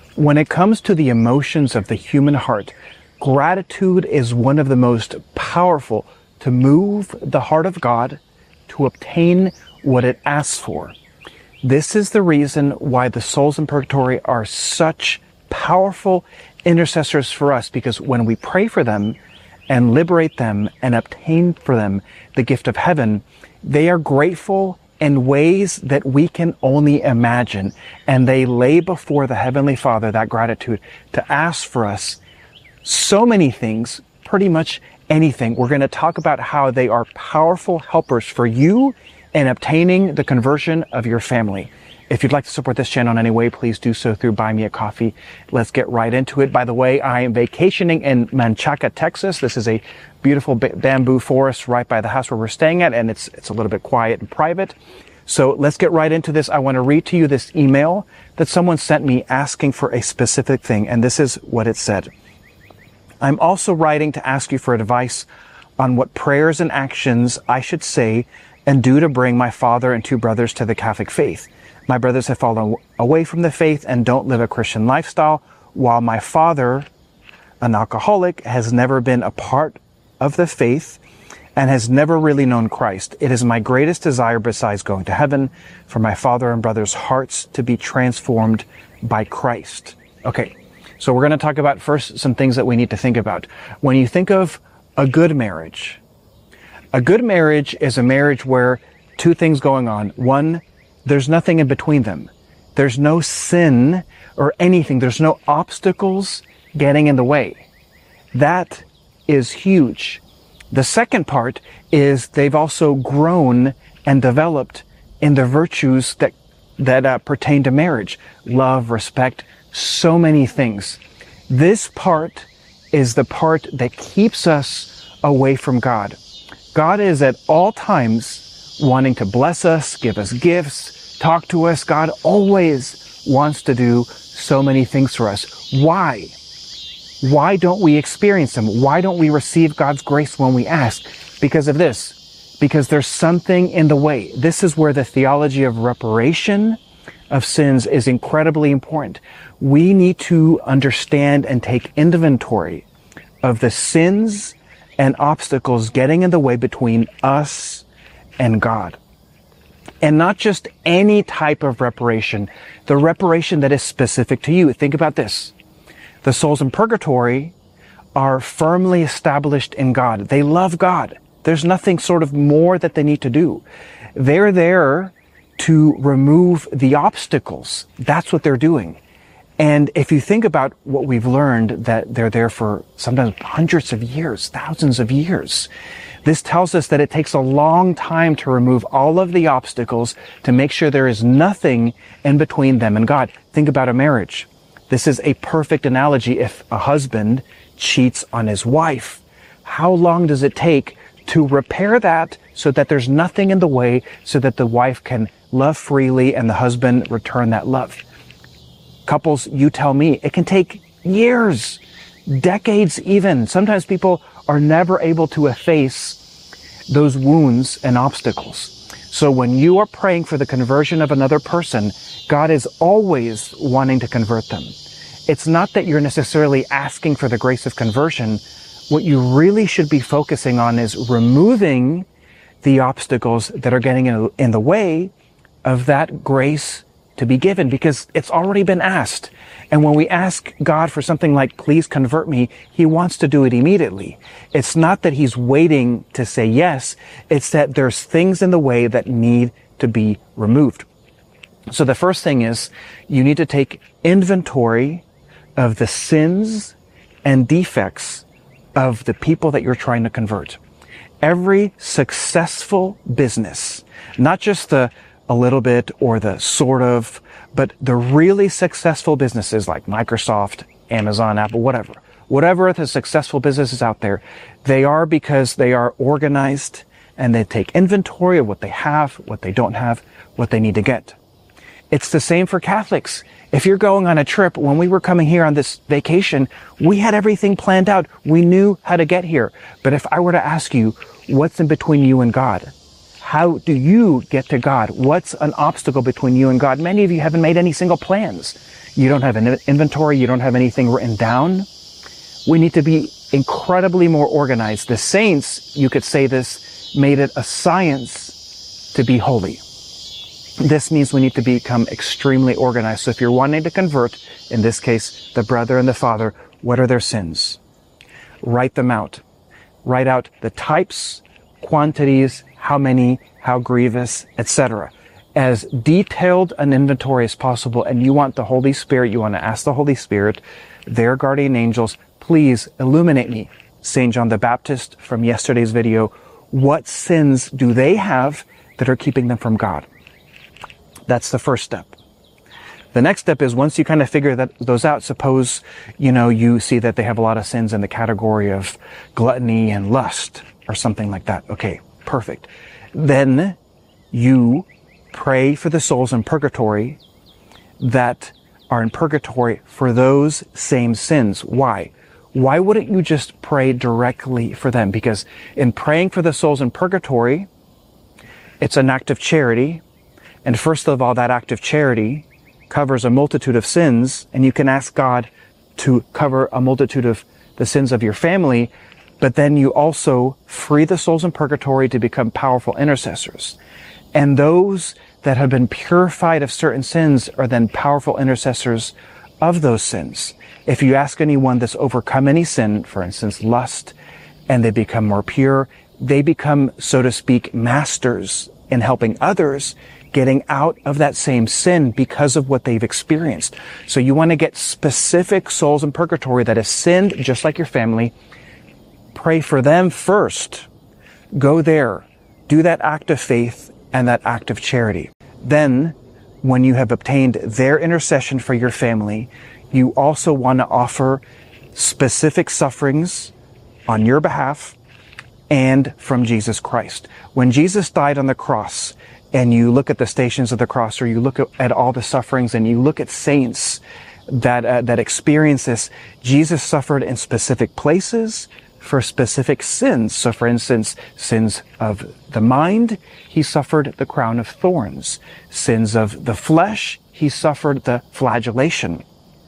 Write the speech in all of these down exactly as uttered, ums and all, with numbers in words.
When it comes to the emotions of the human heart, gratitude is one of the most powerful to move the heart of God to obtain what it asks for. This is the reason why the souls in purgatory are such powerful intercessors for us, because when we pray for them and liberate them and obtain for them the gift of heaven, they are grateful in ways that we can only imagine. And they lay before the Heavenly Father that gratitude to ask for us so many things, pretty much anything. We're going to talk about how they are powerful helpers for you in obtaining the conversion of your family. If you'd like to support this channel in any way, please do so through Buy Me a Coffee. Let's get right into it. By the way, I am vacationing in Menchaca, Texas. This is a beautiful b- bamboo forest right by the house where we're staying at, and it's it's a little bit quiet and private. So let's get right into this. I want to read to you this email that someone sent me asking for a specific thing, and this is what it said. I'm also writing to ask you for advice on what prayers and actions I should say and do to bring my father and two brothers to the Catholic faith. My brothers have fallen away from the faith and don't live a Christian lifestyle, while my father, an alcoholic, has never been a part of the faith and has never really known Christ. It is my greatest desire, besides going to heaven, for my father and brothers' hearts to be transformed by Christ. Okay, so we're going to talk about first some things that we need to think about. When you think of a good marriage, a good marriage is a marriage where two things going on. One, there's nothing in between them. There's no sin or anything. There's no obstacles getting in the way. That is huge. The second part is they've also grown and developed in the virtues that that uh, pertain to marriage. Love, respect, so many things. This part is the part that keeps us away from God. God is at all times wanting to bless us, give us gifts, talk to us. God always wants to do so many things for us. Why? Why don't we experience them? Why don't we receive God's grace when we ask? Because of this. Because there's something in the way. This is where the theology of reparation of sins is incredibly important. We need to understand and take inventory of the sins and obstacles getting in the way between us and God. And not just any type of reparation, the reparation that is specific to you. Think about this. The souls in purgatory are firmly established in God. They love God. There's nothing sort of more that they need to do. They're there to remove the obstacles. That's what they're doing. And if you think about what we've learned, that they're there for sometimes hundreds of years, thousands of years, this tells us that it takes a long time to remove all of the obstacles to make sure there is nothing in between them and God. Think about a marriage. This is a perfect analogy. If a husband cheats on his wife, how long does it take to repair that so that there's nothing in the way, so that the wife can love freely and the husband return that love? Couples, you tell me, it can take years, decades even. Sometimes people are never able to efface those wounds and obstacles. So when you are praying for the conversion of another person, God is always wanting to convert them. It's not that you're necessarily asking for the grace of conversion. What you really should be focusing on is removing the obstacles that are getting in, in the way of that grace to be given, because it's already been asked. And when we ask God for something like, please convert me, he wants to do it immediately. It's not that he's waiting to say yes. It's that there's things in the way that need to be removed. So the first thing is you need to take inventory of the sins and defects of the people that you're trying to convert. Every successful business, not just the a little bit or the sort of, but the really successful businesses like Microsoft, Amazon, Apple, whatever, whatever the successful businesses out there, they are because they are organized and they take inventory of what they have, what they don't have, what they need to get. It's the same for Catholics. If you're going on a trip, when we were coming here on this vacation, we had everything planned out. We knew how to get here. But if I were to ask you, what's in between you and God? How do you get to God? What's an obstacle between you and God? Many of you haven't made any single plans. You don't have an inventory. You don't have anything written down. We need to be incredibly more organized. The saints, you could say this, made it a science to be holy. This means we need to become extremely organized. So if you're wanting to convert, in this case, the brother and the father, what are their sins? Write them out. Write out the types, quantities, how many, how grievous, et cetera. As detailed an inventory as possible. And you want the Holy Spirit, you want to ask the Holy Spirit, their guardian angels, please illuminate me, Saint John the Baptist from yesterday's video. What sins do they have that are keeping them from God? That's the first step. The next step is, once you kind of figure that those out, suppose, you know, you see that they have a lot of sins in the category of gluttony and lust or something like that. Okay, perfect. Then you pray for the souls in purgatory that are in purgatory for those same sins. Why? Why wouldn't you just pray directly for them? Because in praying for the souls in purgatory, it's an act of charity. And first of all, that act of charity covers a multitude of sins, and you can ask God to cover a multitude of the sins of your family, but then you also free the souls in purgatory to become powerful intercessors. And those that have been purified of certain sins are then powerful intercessors of those sins. If you ask anyone that's overcome any sin, for instance, lust, and they become more pure, they become, so to speak, masters in helping others getting out of that same sin because of what they've experienced. So you want to get specific souls in purgatory that have sinned just like your family. Pray for them first. Go there. Do that act of faith and that act of charity. Then, when you have obtained their intercession for your family, you also want to offer specific sufferings on your behalf and from Jesus Christ. When Jesus died on the cross, and you look at the Stations of the Cross, or you look at, at all the sufferings, and you look at saints that uh, that experience this, Jesus suffered in specific places for specific sins. So for instance, sins of the mind, he suffered the crown of thorns. Sins of the flesh, he suffered the flagellation.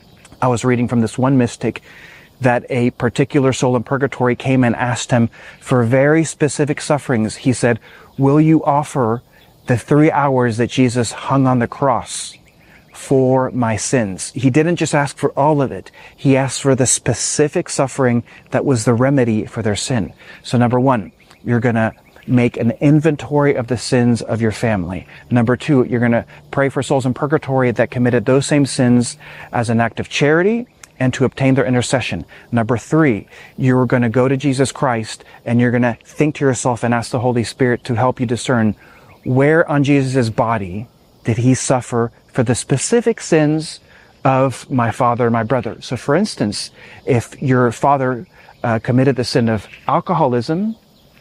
I was reading from this one mystic that a particular soul in purgatory came and asked him for very specific sufferings. He said, will you offer the three hours that Jesus hung on the cross for my sins? He didn't just ask for all of it. He asked for the specific suffering that was the remedy for their sin. So number one, you're going to make an inventory of the sins of your family. Number two, you're going to pray for souls in purgatory that committed those same sins as an act of charity and to obtain their intercession. Number three, you're going to go to Jesus Christ and you're going to think to yourself and ask the Holy Spirit to help you discern, where on Jesus' body did he suffer for the specific sins of my father and my brother? So for instance, if your father uh, committed the sin of alcoholism,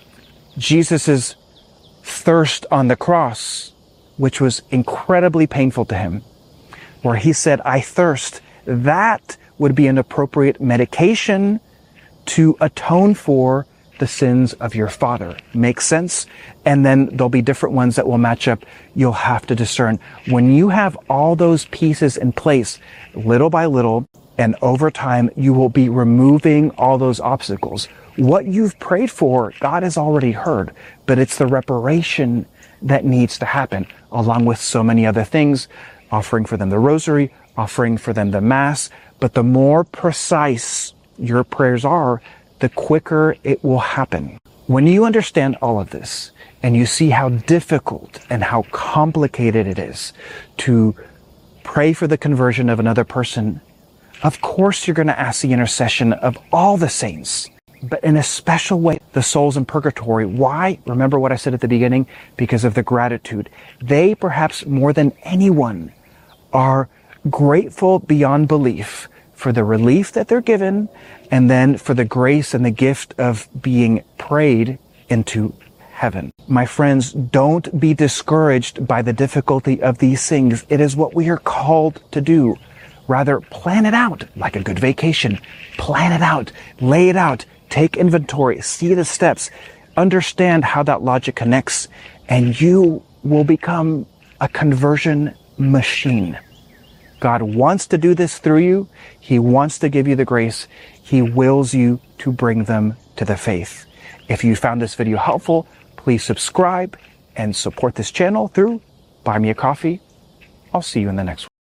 Jesus' thirst on the cross, which was incredibly painful to him, where he said, I thirst, that would be an appropriate medication to atone for the sins of your father. Makes sense? And then there'll be different ones that will match up. You'll have to discern. When you have all those pieces in place, little by little, and over time, you will be removing all those obstacles. What you've prayed for, God has already heard, but it's the reparation that needs to happen, along with so many other things, offering for them the rosary, offering for them the Mass. But the more precise your prayers are, the quicker it will happen. When you understand all of this, and you see how difficult and how complicated it is to pray for the conversion of another person, of course you're going to ask the intercession of all the saints, but in a special way, the souls in purgatory. Why? Remember what I said at the beginning? Because of the gratitude. They, perhaps more than anyone, are grateful beyond belief for the relief that they're given, and then for the grace and the gift of being prayed into heaven. My friends, don't be discouraged by the difficulty of these things. It is what we are called to do. Rather, plan it out like a good vacation. Plan it out, lay it out, take inventory, see the steps, understand how that logic connects, and you will become a conversion machine. God wants to do this through you. He wants to give you the grace. He wills you to bring them to the faith. If you found this video helpful, please subscribe and support this channel through Buy Me a Coffee. I'll see you in the next one.